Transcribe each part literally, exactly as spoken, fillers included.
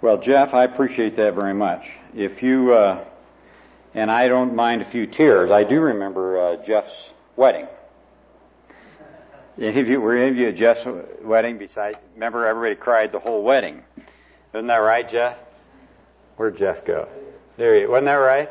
Well, Jeff, I appreciate that very much. If you, uh, and I don't mind a few tears, I do remember uh, Jeff's wedding. If you were any of you at Jeff's wedding, besides, remember everybody cried the whole wedding. Isn't that right, Jeff? Where'd Jeff go? There he is. Wasn't that right?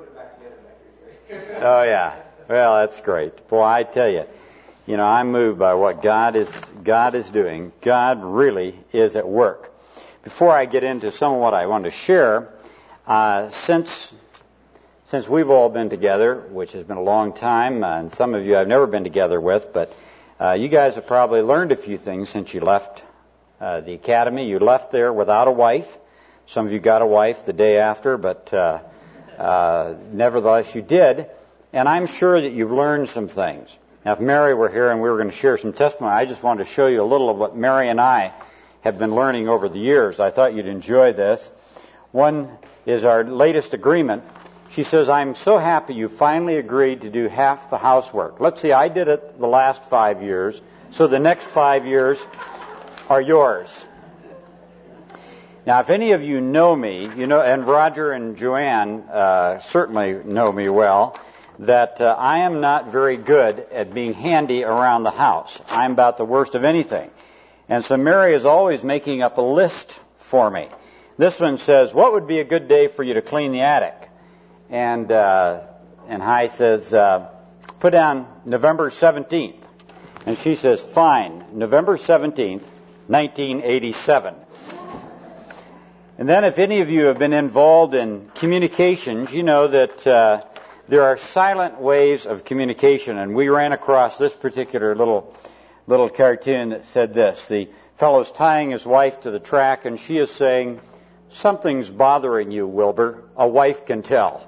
Oh, yeah. Well, that's great. Boy, I tell you, you know, I'm moved by what God is God is doing. God really is at work. Before I get into some of what I want to share, uh, since since we've all been together, which has been a long time, uh, and some of you I've never been together with, but uh, you guys have probably learned a few things since you left uh, the academy. You left there without a wife. Some of you got a wife the day after, but uh, uh, nevertheless you did. And I'm sure that you've learned some things. Now, if Mary were here and we were going to share some testimony, I just wanted to show you a little of what Mary and I have been learning over the years. I thought you'd enjoy this. One is our latest agreement. She says, I'm so happy you finally agreed to do half the housework. Let's see, I did it the last five years, so the next five years are yours. Now, if any of you know me, you know, and Roger and Joanne uh, certainly know me well, that uh, I am not very good at being handy around the house. I'm about the worst of anything. And so Mary is always making up a list for me. This one says, what would be a good day for you to clean the attic? And uh, and Hi says, uh, put down November seventeenth. And she says, fine, November seventeenth, nineteen eighty-seven. And then if any of you have been involved in communications, you know that uh, there are silent ways of communication. And we ran across this particular little little cartoon that said this. The fellow's tying his wife to the track, and she is saying, something's bothering you, Wilbur. A wife can tell.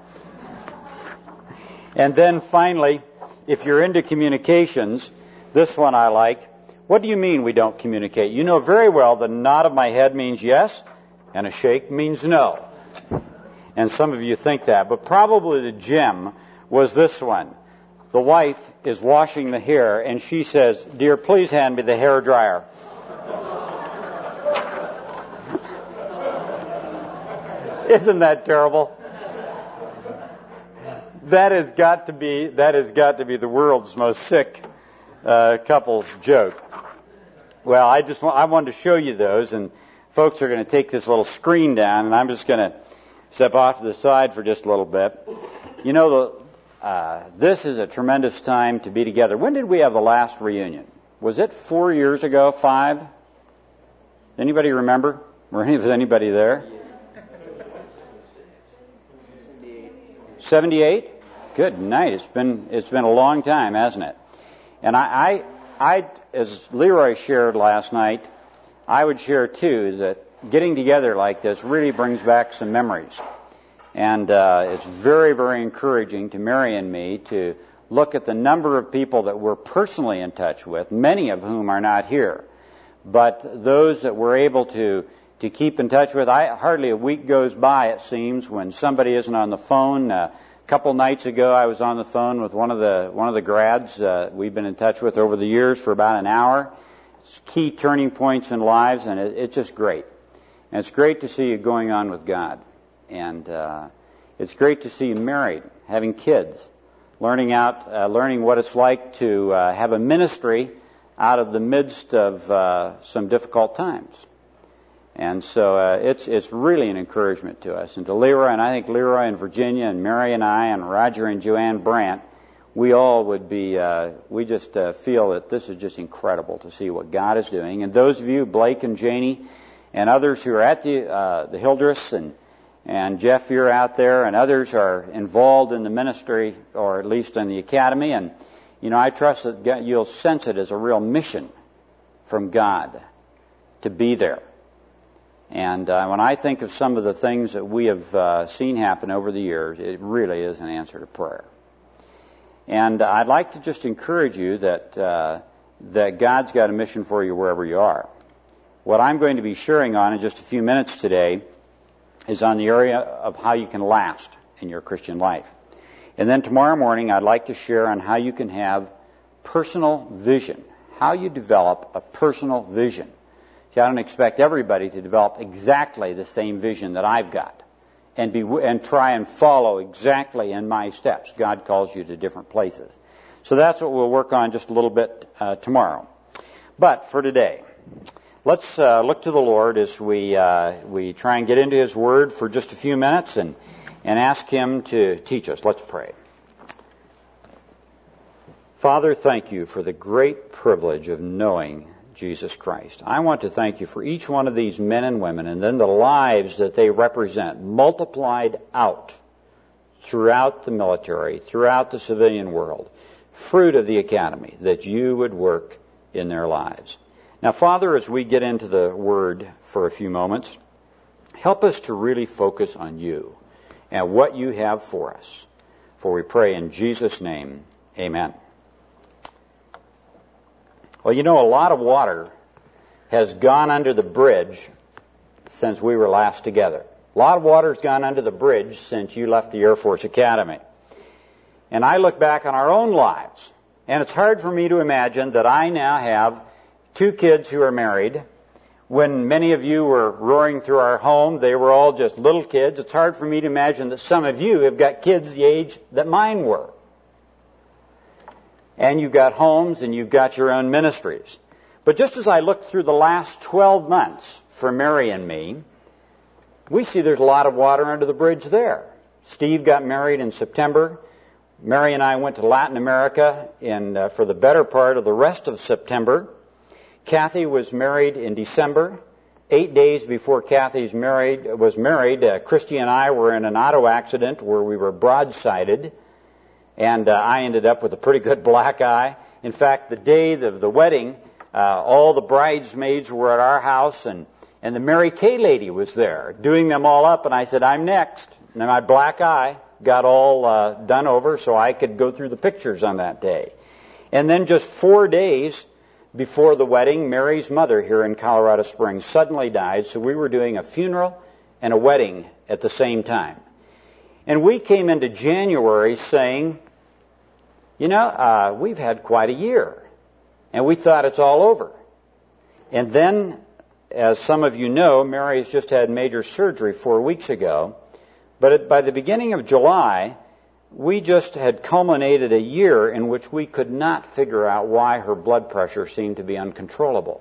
And then finally, if you're into communications, this one I like. What do you mean we don't communicate? You know very well the nod of my head means yes, and a shake means no. And some of you think that. But probably the gem was this one. The wife is washing the hair, and she says, dear, please hand me the hair dryer. Isn't that terrible? That has got to be that has got to be the world's most sick uh, couple's joke. Well, I just want, I wanted to show you those, and folks are going to take this little screen down, and I'm just going to step off to the side for just a little bit. You know, the, uh, this is a tremendous time to be together. When did we have the last reunion? Was it four years ago? Five? Anybody remember? Was anybody there? seventy-eight? Good night. It's been it's been a long time, hasn't it? And I, I, I, as Leroy shared last night, I would share too that getting together like this really brings back some memories. And uh, it's very, very encouraging to Mary and me to look at the number of people that we're personally in touch with, many of whom are not here. But those that we're able to to keep in touch with, I hardly a week goes by, it seems, when somebody isn't on the phone. Uh, a couple nights ago, I was on the phone with one of the one of the grads uh, we've been in touch with over the years for about an hour. It's key turning points in lives, and it, it's just great. And it's great to see you going on with God. And uh, it's great to see you married, having kids, learning out, uh, learning what it's like to uh, have a ministry out of the midst of uh, some difficult times. And so uh, it's it's really an encouragement to us. And to Leroy, and I think Leroy and Virginia and Mary and I and Roger and Joanne Brandt, we all would be, uh, we just uh, feel that this is just incredible to see what God is doing. And those of you, Blake and Janie, and others who are at the uh, the Hildreths, and and Jeff, you're out there, and others are involved in the ministry, or at least in the academy. And, you know, I trust that God, you'll sense it as a real mission from God to be there. And uh, when I think of some of the things that we have uh, seen happen over the years, it really is an answer to prayer. And uh, I'd like to just encourage you that uh, that God's got a mission for you wherever you are. What I'm going to be sharing on in just a few minutes today is on the area of how you can last in your Christian life. And then tomorrow morning, I'd like to share on how you can have personal vision, how you develop a personal vision. See, I don't expect everybody to develop exactly the same vision that I've got and be and try and follow exactly in my steps. God calls you to different places. So that's what we'll work on just a little bit uh, tomorrow. But for today, let's uh, look to the Lord as we uh, we try and get into His Word for just a few minutes and, and ask Him to teach us. Let's pray. Father, thank you for the great privilege of knowing Jesus Christ. I want to thank you for each one of these men and women and then the lives that they represent multiplied out throughout the military, throughout the civilian world, fruit of the academy, that you would work in their lives. Now, Father, as we get into the Word for a few moments, help us to really focus on you and what you have for us. For we pray in Jesus' name, amen. Well, you know, a lot of water has gone under the bridge since we were last together. A lot of water has gone under the bridge since you left the Air Force Academy. And I look back on our own lives, and it's hard for me to imagine that I now have two kids who are married. When many of you were roaring through our home, they were all just little kids. It's hard for me to imagine that some of you have got kids the age that mine were. And you've got homes and you've got your own ministries. But just as I look through the last twelve months for Mary and me, we see there's a lot of water under the bridge there. Steve got married in September. Mary and I went to Latin America in, uh, for the better part of the rest of September. Kathy was married in December. Eight days before Kathy's married was married, uh, Christy and I were in an auto accident where we were broadsided. And uh, I ended up with a pretty good black eye. In fact, the day of the wedding, uh, all the bridesmaids were at our house, and, and the Mary Kay lady was there, doing them all up. And I said, I'm next. And my black eye got all uh, done over so I could go through the pictures on that day. And then just four days before the wedding, Mary's mother here in Colorado Springs suddenly died. So we were doing a funeral and a wedding at the same time. And we came into January saying, you know, uh, we've had quite a year, and we thought it's all over. And then, as some of you know, Mary's just had major surgery four weeks ago, but at, by the beginning of July, we just had culminated a year in which we could not figure out why her blood pressure seemed to be uncontrollable.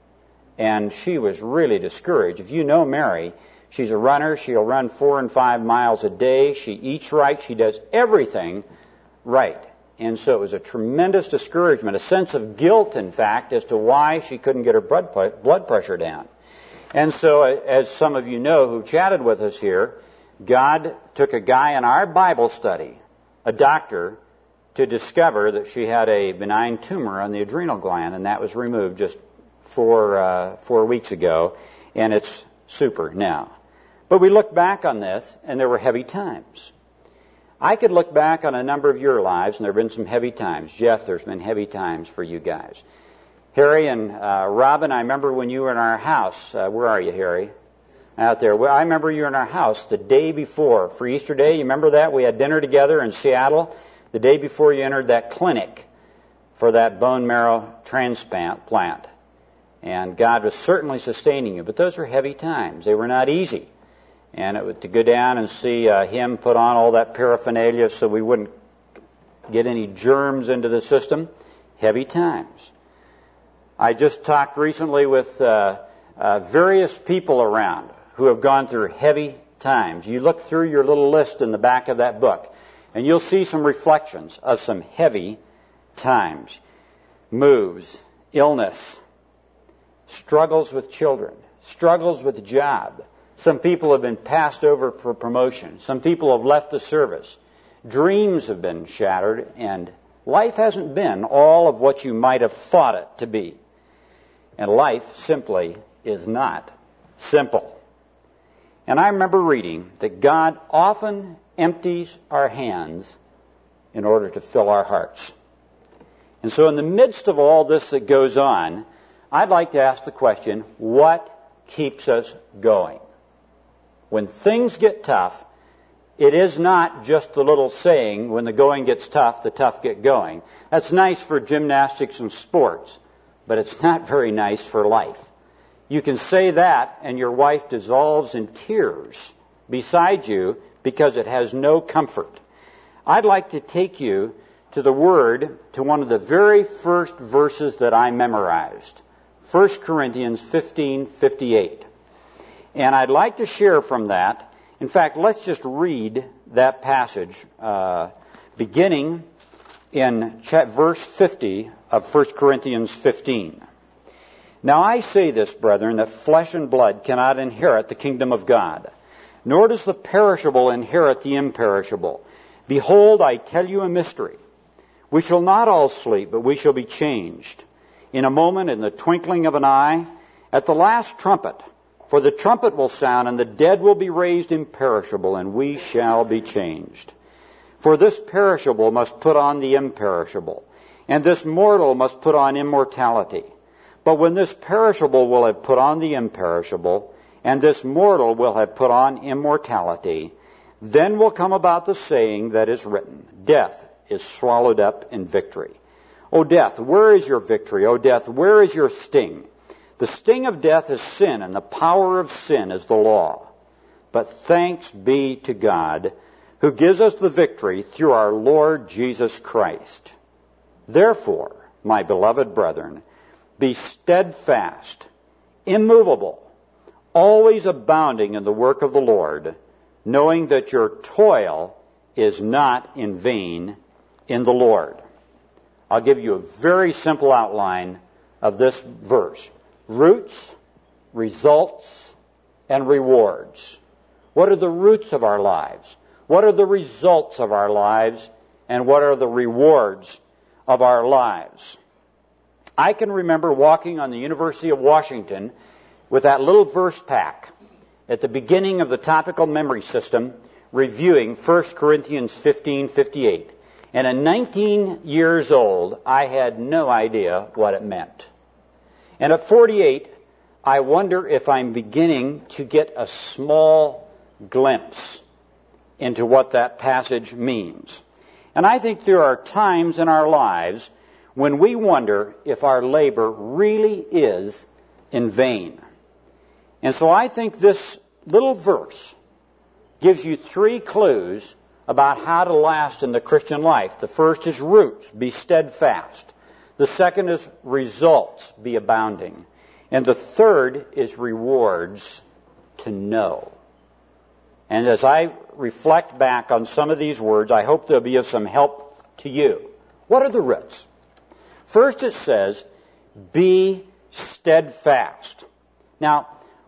And she was really discouraged. If you know Mary, she's a runner. She'll run four and five miles a day. She eats right. She does everything right. And so it was a tremendous discouragement, a sense of guilt, in fact, as to why she couldn't get her blood pressure down. And so, as some of you know who chatted with us here, God took a guy in our Bible study, a doctor, to discover that she had a benign tumor on the adrenal gland, and that was removed just four, uh, four weeks ago, and it's super now. But we look back on this, and there were heavy times. I could look back on a number of your lives, and there have been some heavy times. Jeff, there's been heavy times for you guys. Harry and uh, Robin, I remember when you were in our house. Uh, where are you, Harry? Out there. Well, I remember you were in our house the day before, for Easter Day. You remember that? We had dinner together in Seattle the day before you entered that clinic for that bone marrow transplant plant. And God was certainly sustaining you. But those were heavy times. They were not easy. And it was to go down and see uh, him put on all that paraphernalia so we wouldn't get any germs into the system. Heavy times. I just talked recently with uh, uh, various people around who have gone through heavy times. You look through your little list in the back of that book, and you'll see some reflections of some heavy times. Moves, illness, struggles with children, struggles with the job. Some people have been passed over for promotion. Some people have left the service. Dreams have been shattered, and life hasn't been all of what you might have thought it to be. And life simply is not simple. And I remember reading that God often empties our hands in order to fill our hearts. And so in the midst of all this that goes on, I'd like to ask the question, what keeps us going? When things get tough, it is not just the little saying, when the going gets tough, the tough get going. That's nice for gymnastics and sports, but it's not very nice for life. You can say that and your wife dissolves in tears beside you because it has no comfort. I'd like to take you to the Word, to one of the very first verses that I memorized, First Corinthians fifteen fifty-eight. And I'd like to share from that. In fact, let's just read that passage, uh, beginning in verse fifty of First Corinthians fifteen. Now I say this, brethren, that flesh and blood cannot inherit the kingdom of God, nor does the perishable inherit the imperishable. Behold, I tell you a mystery. We shall not all sleep, but we shall be changed. In a moment, in the twinkling of an eye, at the last trumpet. For the trumpet will sound, and the dead will be raised imperishable, and we shall be changed. For this perishable must put on the imperishable, and this mortal must put on immortality. But when this perishable will have put on the imperishable, and this mortal will have put on immortality, then will come about the saying that is written, Death is swallowed up in victory. O death, where is your victory? O death, where is your sting? The sting of death is sin, and the power of sin is the law. But thanks be to God, who gives us the victory through our Lord Jesus Christ. Therefore, my beloved brethren, be steadfast, immovable, always abounding in the work of the Lord, knowing that your toil is not in vain in the Lord. I'll give you a very simple outline of this verse. Roots, results, and rewards. What are the roots of our lives? What are the results of our lives? And what are the rewards of our lives? I can remember walking on the University of Washington with that little verse pack at the beginning of the topical memory system, reviewing First Corinthians fifteen fifty-eight. And at nineteen years old, I had no idea what it meant. And at forty-eight, I wonder if I'm beginning to get a small glimpse into what that passage means. And I think there are times in our lives when we wonder if our labor really is in vain. And so I think this little verse gives you three clues about how to last in the Christian life. The first is roots, be steadfast. The second is results, be abounding. And the third is rewards, to know. And as I reflect back on some of these words, I hope they'll be of some help to you. What are the roots? First it says, be steadfast. Now,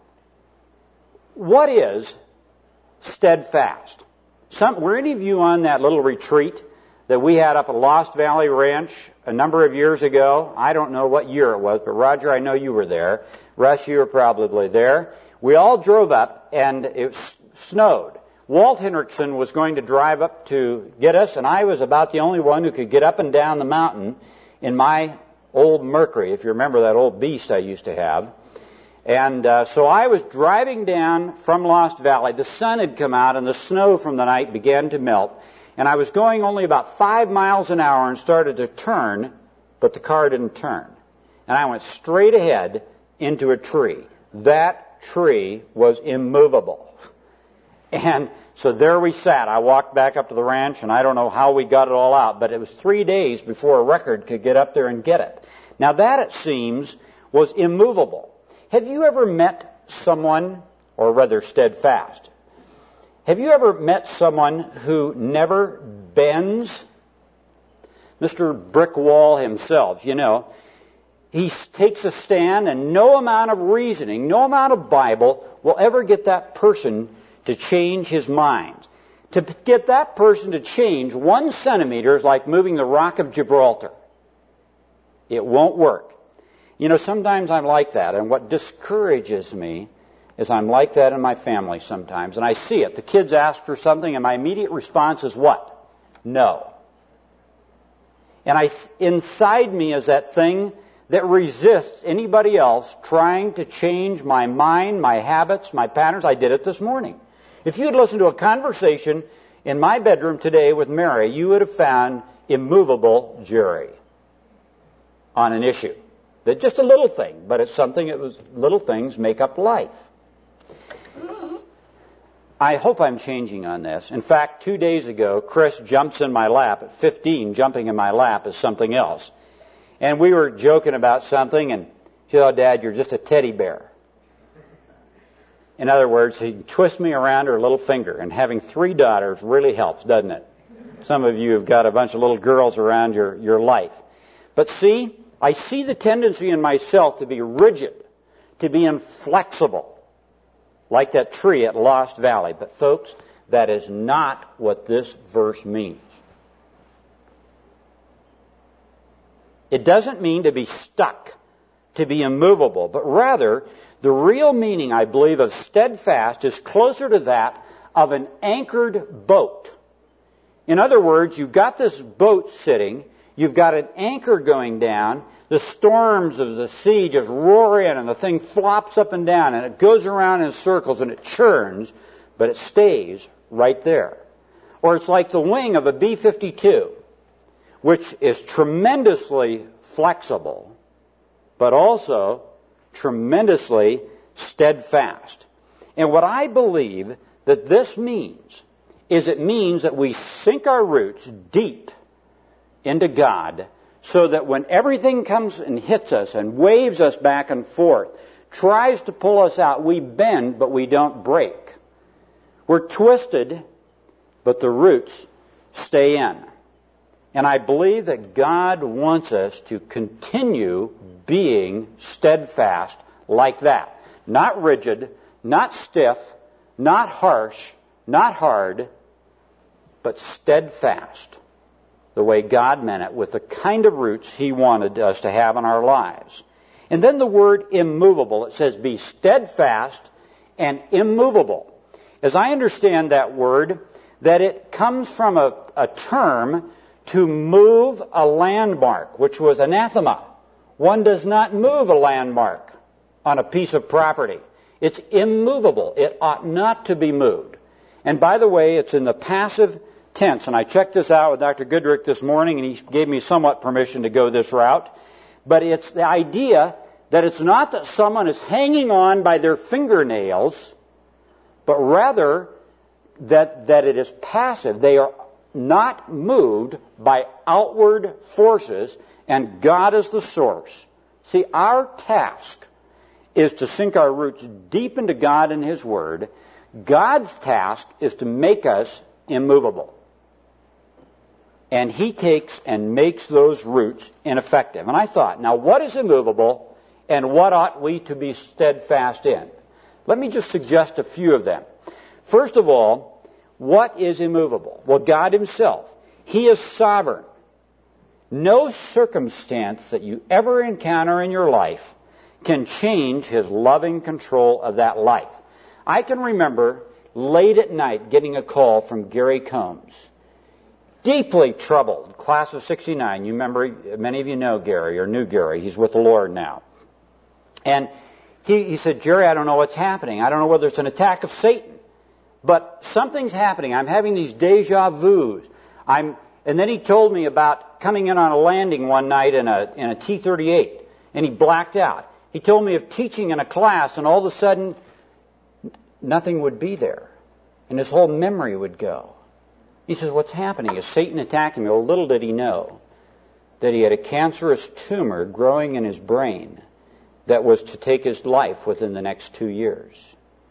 what is steadfast? Some, were any of you on that little retreat that we had up at Lost Valley Ranch a number of years ago? I don't know what year it was, but Roger, I know you were there. Russ, you were probably there. We all drove up, and it snowed. Walt Hendrickson was going to drive up to get us, and I was about the only one who could get up and down the mountain in my old Mercury, if you remember that old beast I used to have. And uh, so I was driving down from Lost Valley. The sun had come out, and the snow from the night began to melt. And I was going only about five miles an hour and started to turn, but the car didn't turn. And I went straight ahead into a tree. That tree was immovable. And so there we sat. I walked back up to the ranch, and I don't know how we got it all out, but it was three days before a record could get up there and get it. Now that, it seems, was immovable. Have you ever met someone, or rather steadfast, have you ever met someone who never bends? Mister Brickwall himself, you know, he takes a stand, and no amount of reasoning, no amount of Bible will ever get that person to change his mind. To get that person to change one centimeter is like moving the Rock of Gibraltar. It won't work. You know, sometimes I'm like that, and what discourages me is I'm like that in my family sometimes, and I see it. The kids ask for something, and my immediate response is what? No. And I, inside me is that thing that resists anybody else trying to change my mind, my habits, my patterns. I did it this morning. If you had listened to a conversation in my bedroom today with Mary, you would have found immovable Jerry on an issue. They're just a little thing, but it's something that was, little things make up life. I hope I'm changing on this. In fact, two days ago, Chris jumps in my lap. At fifteen, jumping in my lap is something else. And we were joking about something, and she said, "Oh, Dad, you're just a teddy bear." In other words, he twists me around her little finger, and having three daughters really helps, doesn't it? Some of you have got a bunch of little girls around your, your life. But see, I see the tendency in myself to be rigid, to be inflexible, like that tree at Lost Valley. But folks, that is not what this verse means. It doesn't mean to be stuck, to be immovable, but rather, the real meaning, I believe, of steadfast is closer to that of an anchored boat. In other words, you've got this boat sitting, you've got an anchor going down, the storms of the sea just roar in and the thing flops up and down and it goes around in circles and it churns, but it stays right there. Or it's like the wing of a B fifty-two, which is tremendously flexible, but also tremendously steadfast. And what I believe that this means is it means that we sink our roots deep into God so that when everything comes and hits us and waves us back and forth, tries to pull us out, we bend but we don't break. We're twisted, but the roots stay in. And I believe that God wants us to continue being steadfast like that. Not rigid, not stiff, not harsh, not hard, but steadfast. The way God meant it, with the kind of roots He wanted us to have in our lives. And then the word immovable, it says be steadfast and immovable. As I understand that word, that it comes from a, a term to move a landmark, which was anathema. One does not move a landmark on a piece of property. It's immovable. It ought not to be moved. And by the way, it's in the passive tense. And I checked this out with Doctor Goodrick this morning, and he gave me somewhat permission to go this route. But it's the idea that it's not that someone is hanging on by their fingernails, but rather that, that it is passive. They are not moved by outward forces, and God is the source. See, our task is to sink our roots deep into God and His Word. God's task is to make us immovable. And He takes and makes those roots ineffective. And I thought, now what is immovable and what ought we to be steadfast in? Let me just suggest a few of them. First of all, what is immovable? Well, God Himself. He is sovereign. No circumstance that you ever encounter in your life can change His loving control of that life. I can remember late at night getting a call from Gary Combs. Deeply troubled, class of sixty-nine. You remember, many of you know Gary or knew Gary. He's with the Lord now. And he, he said, Jerry, I don't know what's happening. I don't know whether it's an attack of Satan. But something's happening. I'm having these deja vus. I'm, and then he told me about coming in on a landing one night in a, in a T thirty-eight, and he blacked out. He told me of teaching in a class, and all of a sudden, nothing would be there. And his whole memory would go. He says, what's happening? Is Satan attacking me? Well, little did he know that he had a cancerous tumor growing in his brain that was to take his life within the next two years.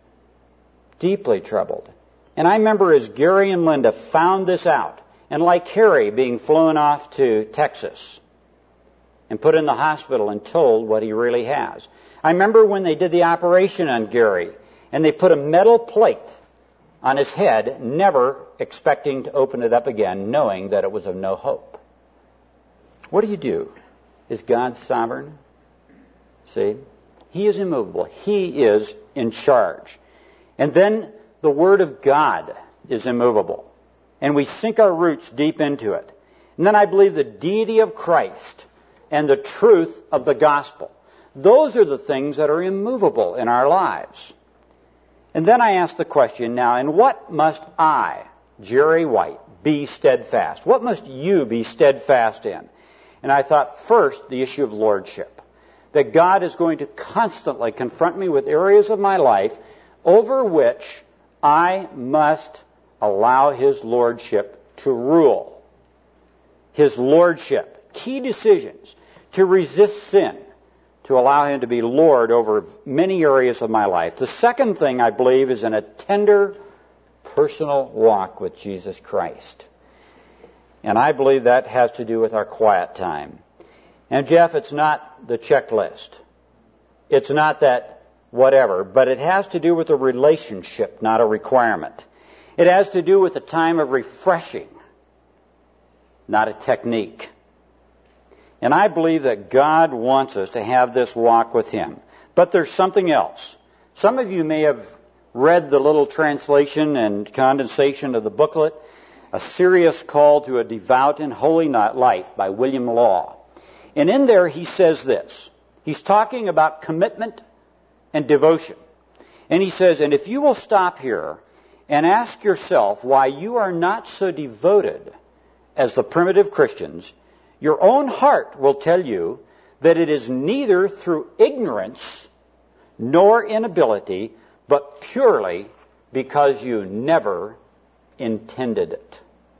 Deeply troubled. And I remember as Gary and Linda found this out, and like Harry being flown off to Texas and put in the hospital and told what he really has. I remember when they did the operation on Gary, and they put a metal plate on his head, never expecting to open it up again, knowing that it was of no hope. What do you do? Is God sovereign? See? He is immovable. He is in charge. And then the Word of God is immovable. And we sink our roots deep into it. And then I believe the deity of Christ and the truth of the gospel. Those are the things that are immovable in our lives. And then I ask the question, now, in what must I, Jerry White, be steadfast? What must you be steadfast in? And I thought, first, the issue of lordship. that God is going to constantly confront me with areas of my life over which I must allow His lordship to rule. His lordship. Key decisions. To resist sin. To allow Him to be Lord over many areas of my life. The second thing, I believe, is in a tender, personal walk with Jesus Christ. And I believe that has to do with our quiet time. And Jeff, it's not the checklist. It's not that whatever, but it has to do with a relationship, not a requirement. It has to do with a time of refreshing, not a technique. And I believe that God wants us to have this walk with Him. But there's something else. Some of you may have read the little translation and condensation of the booklet, A Serious Call to a Devout and Holy Life by William Law. And in there he says this. He's talking about commitment and devotion. And he says, and if you will stop here and ask yourself why you are not so devoted as the primitive Christians, your own heart will tell you that it is neither through ignorance nor inability, but purely because you never intended it.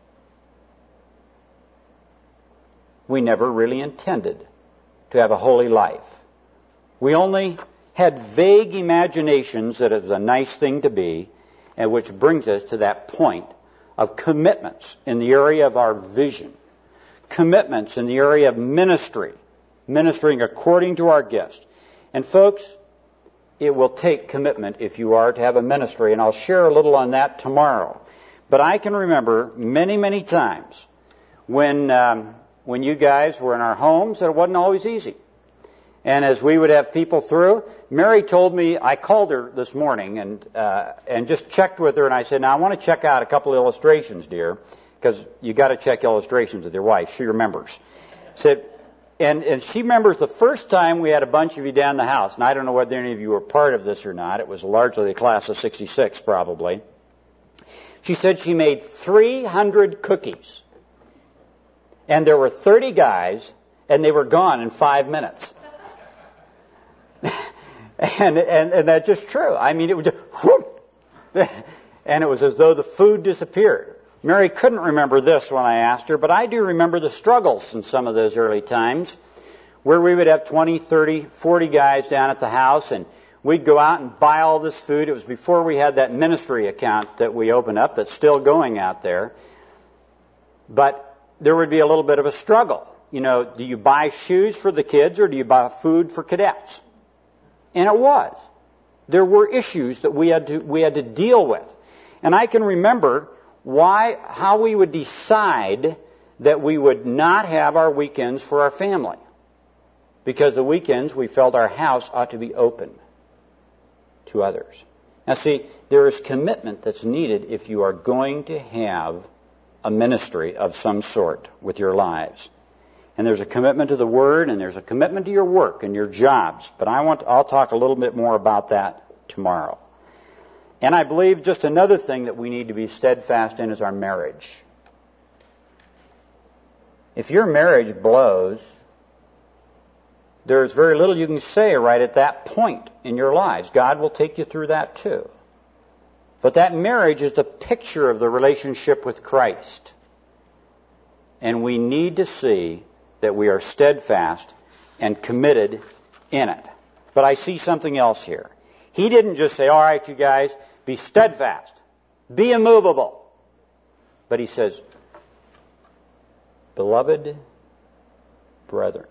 We never really intended to have a holy life. We only had vague imaginations that it was a nice thing to be, and which brings us to that point of commitments in the area of our vision. Commitments in the area of ministry, ministering according to our gifts. And folks, it will take commitment if you are to have a ministry, and I'll share a little on that tomorrow. But I can remember many, many times when um, when you guys were in our homes that it wasn't always easy. And as we would have people through, Mary told me, I called her this morning and uh, and just checked with her, and I said, now I want to check out a couple of illustrations, dear, because you got to check illustrations with your wife. She remembers. Said, and and she remembers the first time we had a bunch of you down the house, and I don't know whether any of you were part of this or not. It was largely the class of sixty-six, probably. She said she made three hundred cookies, and there were thirty guys, and they were gone in five minutes. and, and and that's just true. I mean, it was just whoop, and it was as though the food disappeared. Mary couldn't remember this when I asked her, but I do remember the struggles in some of those early times where we would have twenty, thirty, forty guys down at the house, and we'd go out and buy all this food. It was before we had that ministry account that we opened up that's still going out there. But there would be a little bit of a struggle. You know, do you buy shoes for the kids or do you buy food for cadets? And it was. There were issues that we had to we had to deal with. And I can remember why how we would decide that we would not have our weekends for our family. Because the weekends we felt our house ought to be open to others. Now see, there is commitment that's needed if you are going to have a ministry of some sort with your lives. And there's a commitment to the Word, and there's a commitment to your work and your jobs. But I want to, I'll talk a little bit more about that tomorrow. And I believe just another thing that we need to be steadfast in is our marriage. If your marriage blows, there's very little you can say right at that point in your lives. God will take you through that too. But that marriage is the picture of the relationship with Christ. And we need to see that we are steadfast and committed in it. But I see something else here. He didn't just say, all right, you guys, be steadfast, be immovable. But he says, beloved brethren.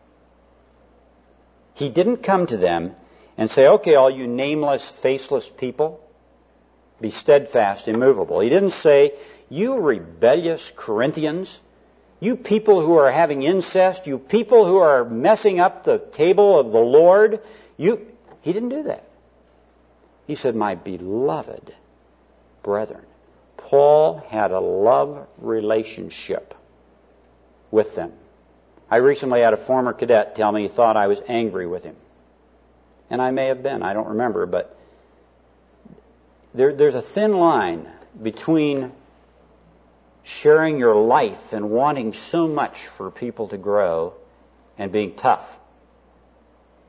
He didn't come to them and say, okay, all you nameless, faceless people, be steadfast, immovable. He didn't say, you rebellious Corinthians, you people who are having incest, you people who are messing up the table of the Lord, you. He didn't do that. He said, my beloved brethren. Paul had a love relationship with them. I recently had a former cadet tell me he thought I was angry with him. And I may have been, I don't remember, but there, there's a thin line between sharing your life and wanting so much for people to grow and being tough.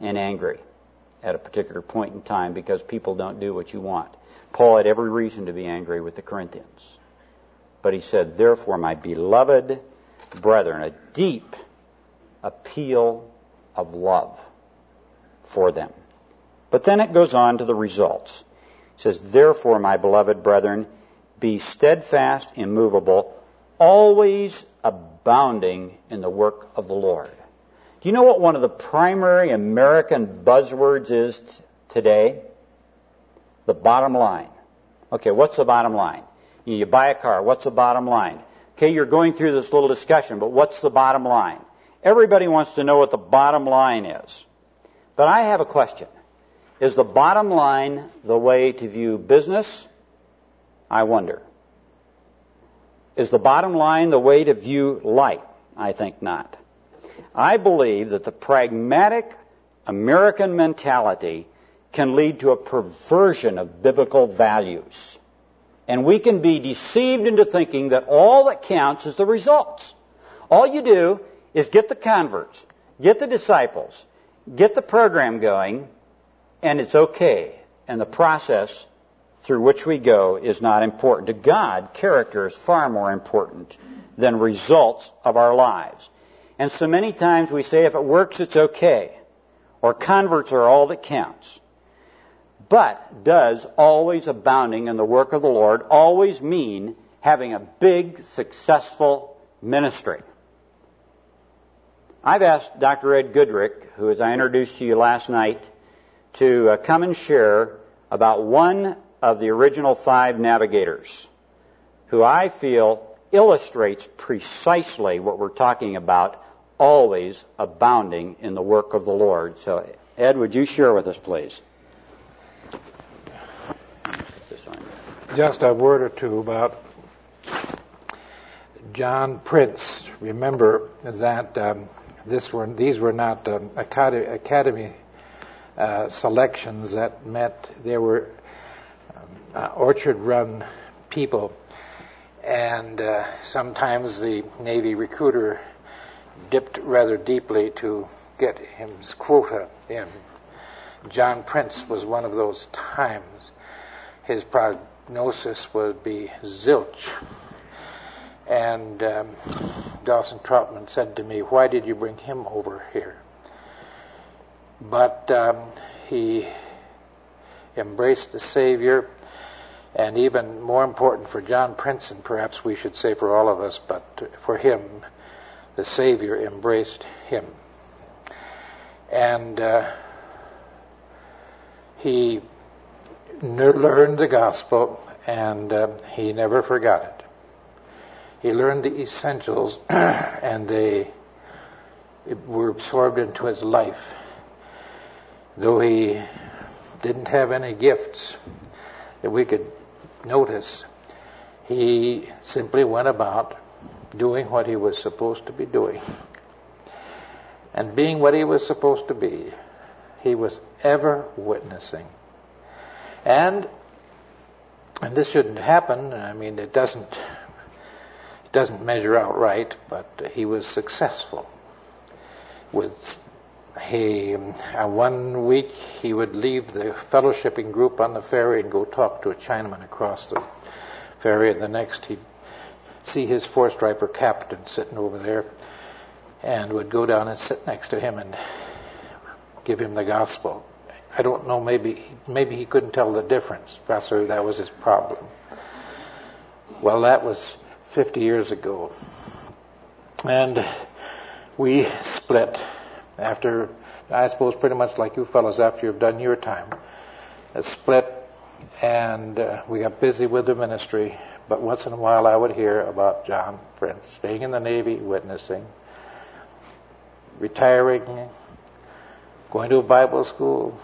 and angry at a particular point in time because people don't do what you want. Paul had every reason to be angry with the Corinthians. But he said, therefore, my beloved brethren, a deep appeal of love for them. But then it goes on to the results. It says, therefore, my beloved brethren, be steadfast, immovable, always abounding in the work of the Lord. Do you know what one of the primary American buzzwords is t- today? The bottom line. Okay, what's the bottom line? You, you buy a car, what's the bottom line? Okay, you're going through this little discussion, but what's the bottom line? Everybody wants to know what the bottom line is. But I have a question. Is the bottom line the way to view business? I wonder. Is the bottom line the way to view life? I think not. I believe that the pragmatic American mentality can lead to a perversion of biblical values. And we can be deceived into thinking that all that counts is the results. All you do is get the converts, get the disciples, get the program going, and it's okay. And the process through which we go is not important. To God, character is far more important than results of our lives. And so many times we say if it works, it's okay. Or converts are all that counts. But does always abounding in the work of the Lord always mean having a big, successful ministry? I've asked Doctor Ed Goodrick, who, as I introduced to you last night, to uh, come and share about one of the original five navigators, who I feel illustrates precisely what we're talking about, always abounding in the work of the Lord. So, Ed, would you share with us, please? Just a word or two about John Prince. Remember that um, this were these were not um, academy, academy uh, selections that met. There were um, uh, orchard-run people, and uh, sometimes the Navy recruiter dipped rather deeply to get his quota in. John Prince was one of those times. His prognosis would be zilch. And um, Dawson Troutman said to me, why did you bring him over here? But um, he embraced the Savior, and even more important for John Prince, and perhaps we should say for all of us, but for him, the Savior embraced him. And uh, he learned the gospel, and uh, he never forgot it. He learned the essentials, and they were absorbed into his life. Though he didn't have any gifts that we could notice, he simply went about doing what he was supposed to be doing. And being what he was supposed to be, he was ever witnessing. And and this shouldn't happen. I mean, it doesn't it doesn't measure out right, but he was successful. With he uh, one week he would leave the fellowshipping group on the ferry and go talk to a Chinaman across the ferry, and the next he'd see his four-striper captain sitting over there, and would go down and sit next to him and give him the gospel. I don't know, maybe maybe he couldn't tell the difference. Professor, that was his problem. Well, that was fifty years ago. And we split after, I suppose pretty much like you fellows after you've done your time. A split, and uh, we got busy with the ministry. But once in a while I would hear about John Prince staying in the Navy, witnessing, retiring, going to a Bible school,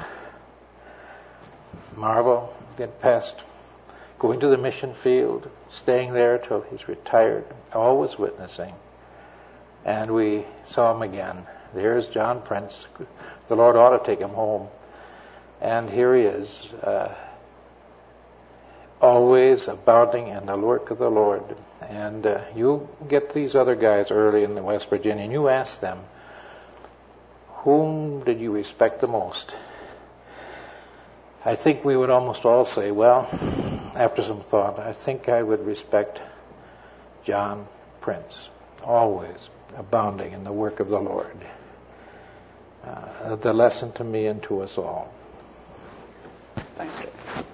marvel, get past, going to the mission field, staying there till he's retired, always witnessing. And we saw him again. There's John Prince. The Lord ought to take him home. And here he is, uh, always abounding in the work of the Lord. And uh, you get these other guys early in the West Virginia, and you ask them, whom did you respect the most? I think we would almost all say, well, after some thought, I think I would respect John Prince, always abounding in the work of the Lord. Uh, the lesson to me and to us all. Thank you.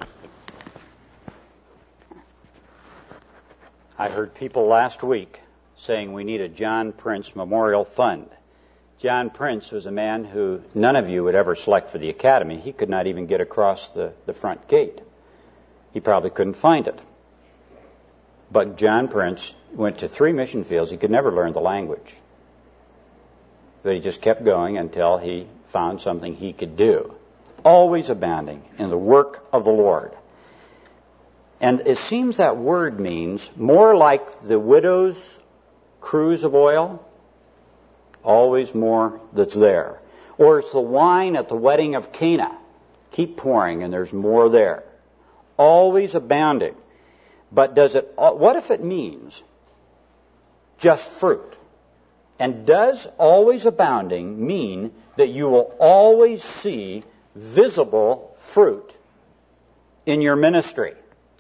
I heard people last week saying we need a John Prince Memorial Fund. John Prince was a man who none of you would ever select for the academy. He could not even get across the, the front gate. He probably couldn't find it. But John Prince went to three mission fields. He could never learn the language. But he just kept going until he found something he could do. Always abounding in the work of the Lord. And it seems that word means more like the widow's cruse of oil, always more that's there. Or it's the wine at the wedding of Cana. Keep pouring and there's more there. Always abounding. But does it, what if it means just fruit? And does always abounding mean that you will always see visible fruit in your ministry?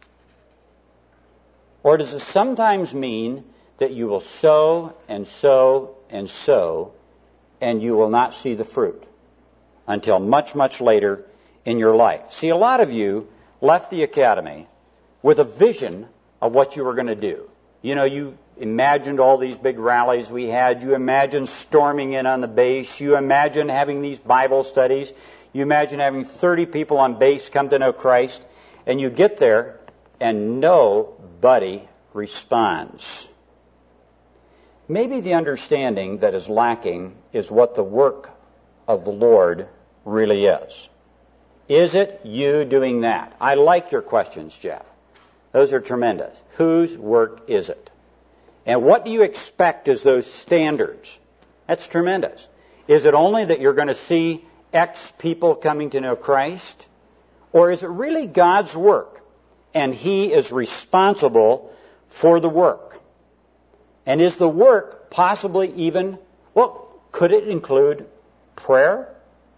Or does it sometimes mean that you will sow and sow and sow and you will not see the fruit until much, much later in your life? See, a lot of you left the academy with a vision of what you were going to do. You know, you imagined all these big rallies we had. You imagined storming in on the base. You imagined having these Bible studies. You imagine having thirty people on base come to know Christ. And you get there and nobody responds. Maybe the understanding that is lacking is what the work of the Lord really is. Is it you doing that? I like your questions, Jeff. Those are tremendous. Whose work is it? And what do you expect as those standards? That's tremendous. Is it only that you're going to see X people coming to know Christ? Or is it really God's work? And He is responsible for the work. And is the work possibly even, well, could it include prayer?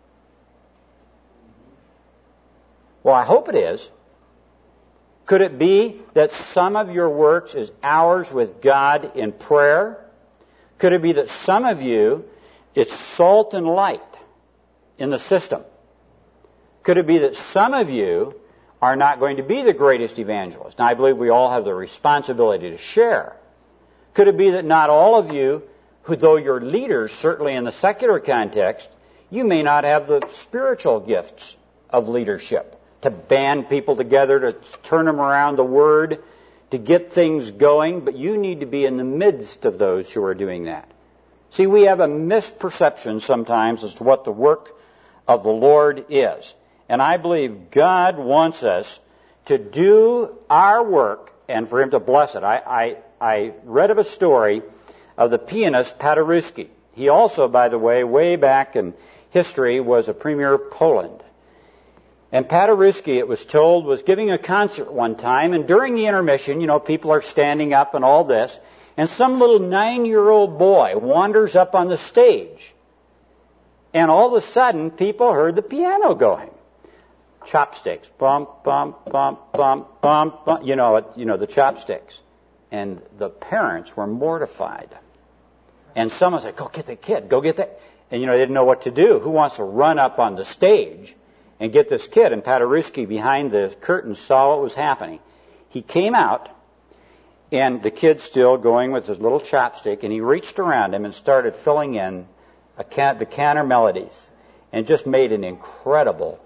Well, I hope it is. Could it be that some of your works is hours with God in prayer? Could it be that some of you, it's salt and light in the system? Could it be that some of you are not going to be the greatest evangelist? Now, I believe we all have the responsibility to share. Could it be that not all of you, who though you're leaders, certainly in the secular context, you may not have the spiritual gifts of leadership to band people together, to turn them around the Word, to get things going, but you need to be in the midst of those who are doing that. See, we have a misperception sometimes as to what the work of the Lord is. And I believe God wants us to do our work and for Him to bless it. I, I, I read of a story of the pianist Paderewski. He also, by the way, way back in history, was a premier of Poland. And Paderewski, it was told, was giving a concert one time, and during the intermission, you know, people are standing up and all this, and some little nine-year-old boy wanders up on the stage. And all of a sudden, people heard the piano going. Chopsticks. Bump, bump, bump, bump, bump, bump. You know, you know, the chopsticks. And the parents were mortified. And someone said, go get the kid, go get that. And, you know, they didn't know what to do. Who wants to run up on the stage and get this kid? And Paderewski, behind the curtain, saw what was happening. He came out, and the kid still going with his little chopstick, and he reached around him and started filling in a can- the counter melodies and just made an incredible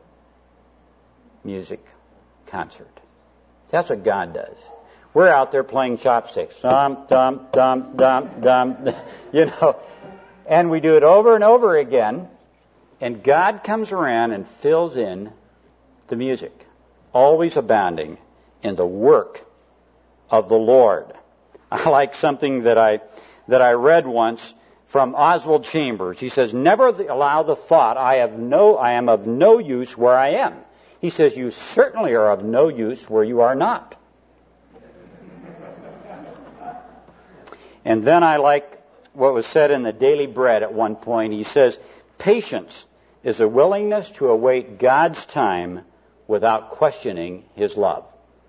music concert. That's what God does. We're out there playing chopsticks. Dum, dum, dum, dum, dum, you know, and we do it over and over again, and God comes around and fills in the music, always abounding in the work of the Lord. I like something that I that I read once from Oswald Chambers. He says, never allow the thought, I have no I am of no use where I am. He says, you certainly are of no use where you are not. And then I like what was said in the Daily Bread at one point. He says, patience is a willingness to await God's time without questioning His love.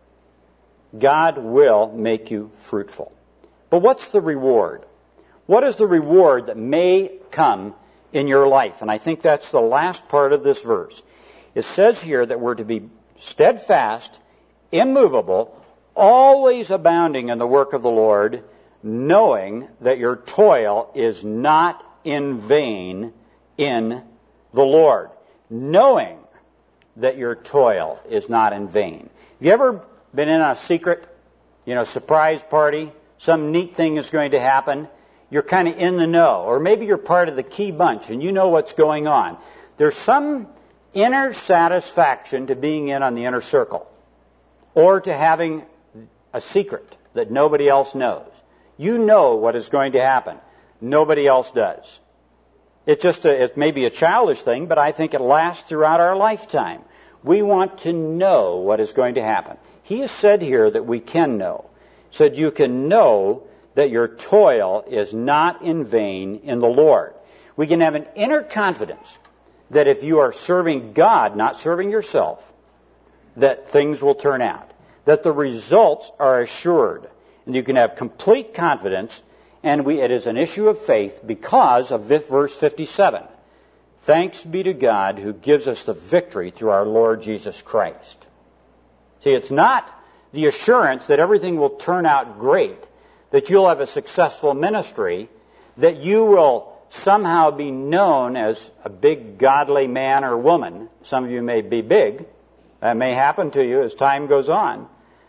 God will make you fruitful. But what's the reward? What is the reward that may come in your life? And I think that's the last part of this verse. It says here that we're to be steadfast, immovable, always abounding in the work of the Lord, knowing that your toil is not in vain in the Lord. Knowing that your toil is not in vain. Have you ever been in a secret, you know, surprise party? Some neat thing is going to happen. You're kind of in the know. Or maybe you're part of the key bunch and you know what's going on. There's some inner satisfaction to being in on the inner circle. Or to having a secret that nobody else knows. You know what is going to happen. Nobody else does. It's just a, it may be a childish thing, but I think it lasts throughout our lifetime. We want to know what is going to happen. He has said here that we can know. He said you can know that your toil is not in vain in the Lord. We can have an inner confidence that if you are serving God, not serving yourself, that things will turn out. That the results are assured. And you can have complete confidence, and we, it is an issue of faith because of verse fifty-seven. Thanks be to God who gives us the victory through our Lord Jesus Christ. See, it's not the assurance that everything will turn out great, that you'll have a successful ministry, that you will somehow be known as a big godly man or woman. Some of you may be big. That may happen to you as time goes on.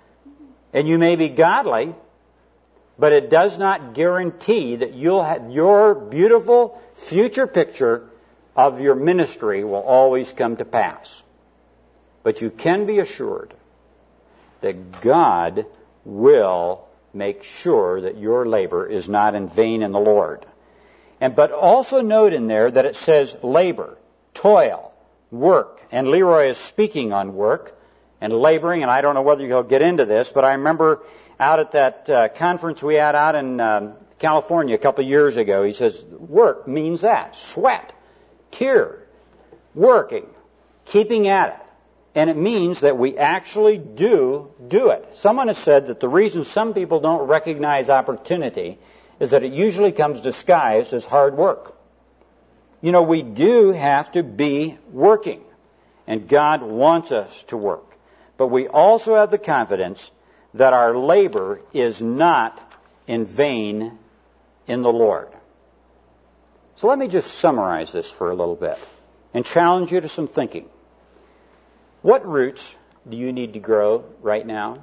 And you may be godly, but it does not guarantee that you'll have your beautiful future picture of your ministry will always come to pass. But you can be assured that God will make sure that your labor is not in vain in the Lord. And but also note in there that it says labor, toil, work. And Leroy is speaking on work and laboring, and I don't know whether he'll get into this, but I remember out at that uh, conference we had out in um, California a couple of years ago, he says, work means that. Sweat, tear, working, keeping at it. And it means that we actually do do it. Someone has said that the reason some people don't recognize opportunity is that it usually comes disguised as hard work. You know, we do have to be working, and God wants us to work. But we also have the confidence that our labor is not in vain in the Lord. So let me just summarize this for a little bit and challenge you to some thinking. What roots do you need to grow right now?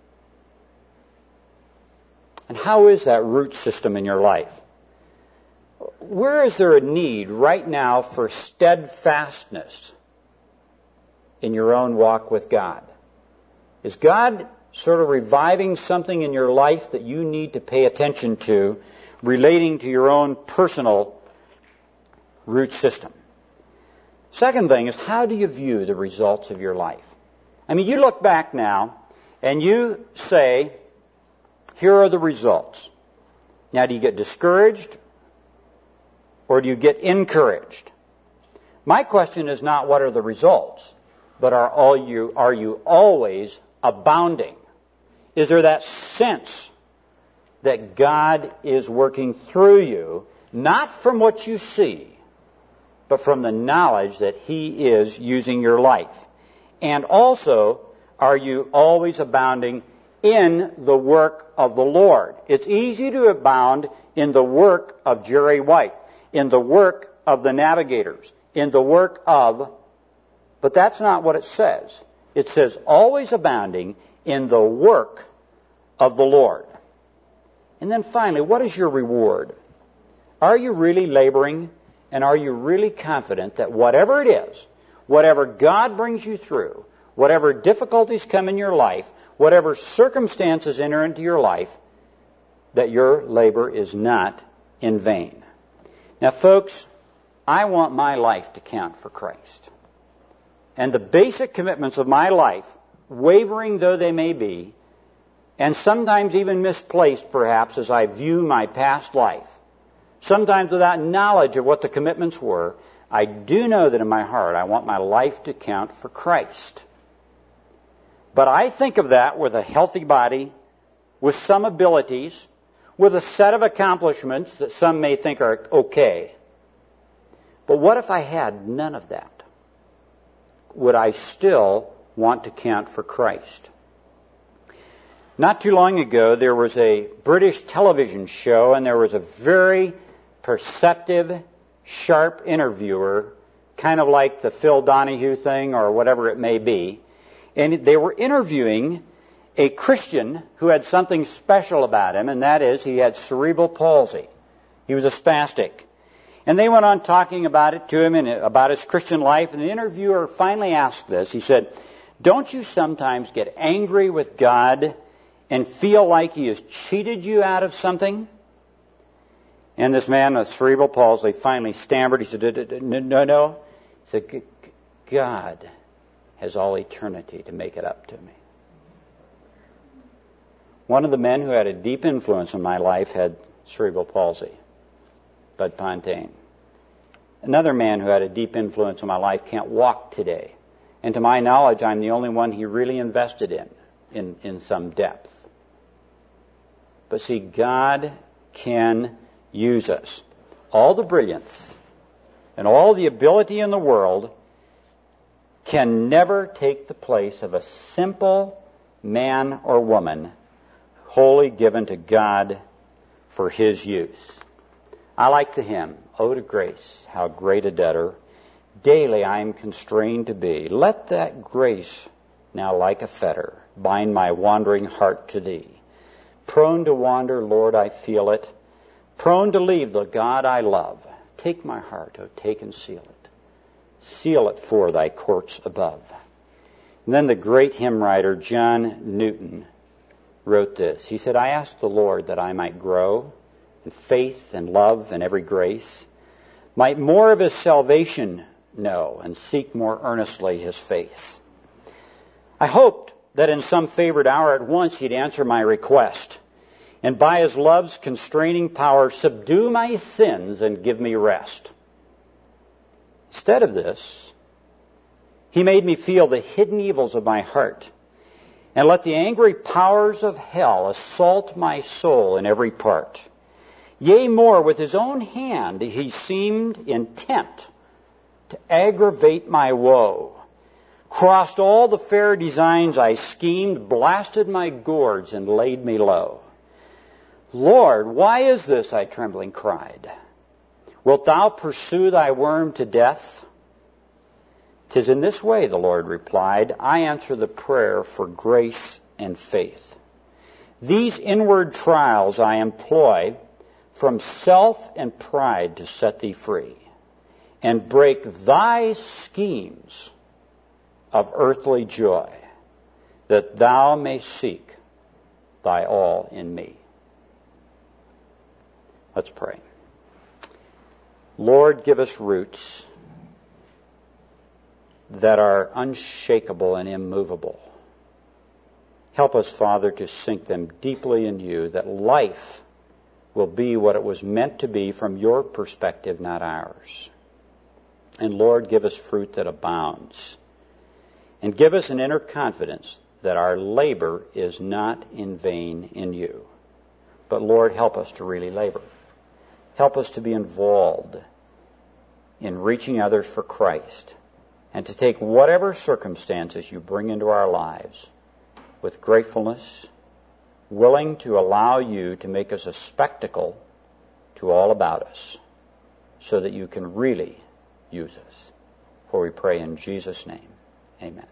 And how is that root system in your life? Where is there a need right now for steadfastness in your own walk with God? Is God sort of reviving something in your life that you need to pay attention to relating to your own personal root system? Second thing is, how do you view the results of your life? I mean, you look back now and you say, here are the results. Now, do you get discouraged or do you get encouraged? My question is not what are the results, but are all you are you always abounding? Is there that sense that God is working through you, not from what you see, but from the knowledge that He is using your life? And also, are you always abounding in the work of the Lord? It's easy to abound in the work of Jerry White, in the work of the Navigators, in the work of, but that's not what it says. It says always abounding in the work of the Lord. And then finally, what is your reward? Are you really laboring, and are you really confident that whatever it is, whatever God brings you through, whatever difficulties come in your life, whatever circumstances enter into your life, that your labor is not in vain? Now, folks, I want my life to count for Christ. And the basic commitments of my life, wavering though they may be, and sometimes even misplaced perhaps as I view my past life, sometimes without knowledge of what the commitments were, I do know that in my heart I want my life to count for Christ. But I think of that with a healthy body, with some abilities, with a set of accomplishments that some may think are okay. But what if I had none of that? Would I still want to count for Christ? Not too long ago, there was a British television show, and there was a very perceptive, sharp interviewer, kind of like the Phil Donahue thing or whatever it may be. And they were interviewing a Christian who had something special about him, and that is he had cerebral palsy. He was a spastic. And they went on talking about it to him and about his Christian life, and the interviewer finally asked this. He said, "Don't you sometimes get angry with God and feel like He has cheated you out of something?" And this man with cerebral palsy finally stammered. He said, no, no. He said, "God has all eternity to make it up to me." One of the men who had a deep influence in my life had cerebral palsy, Bud Pontaine. Another man who had a deep influence in my life can't walk today. And to my knowledge, I'm the only one he really invested in, in, in some depth. But see, God can use us. All the brilliance and all the ability in the world can never take the place of a simple man or woman wholly given to God for His use. I like the hymn, "Oh, to grace, how great a debtor daily I am constrained to be. Let that grace now like a fetter bind my wandering heart to Thee. Prone to wander, Lord, I feel it. Prone to leave the God I love. Take my heart, oh, take and seal it. Seal it for Thy courts above." And then the great hymn writer, John Newton, wrote this. He said, "I asked the Lord that I might grow in faith and love and every grace, might more of His salvation know and seek more earnestly His face. I hoped that in some favored hour at once He'd answer my request, and by His love's constraining power subdue my sins and give me rest. Instead of this, He made me feel the hidden evils of my heart, and let the angry powers of hell assault my soul in every part. Yea, more, with His own hand He seemed intent to aggravate my woe, crossed all the fair designs I schemed, blasted my gourds and laid me low. Lord, why is this? I trembling cried. Wilt Thou pursue Thy worm to death? 'Tis in this way, the Lord replied, I answer the prayer for grace and faith. These inward trials I employ from self and pride to set Thee free, and break Thy schemes of earthly joy, that Thou mayst seek Thy all in me. Let's pray. Lord, give us roots that are unshakable and immovable. Help us, Father, to sink them deeply in You, that life will be what it was meant to be from Your perspective, not ours. And Lord, give us fruit that abounds. And give us an inner confidence that our labor is not in vain in You. But Lord, help us to really labor. Help us to be involved in reaching others for Christ, and to take whatever circumstances You bring into our lives with gratefulness, willing to allow You to make us a spectacle to all about us, so that You can really use us. For we pray in Jesus' name. Amen.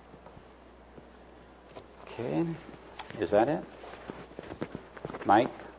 Okay. Is that it? Mike?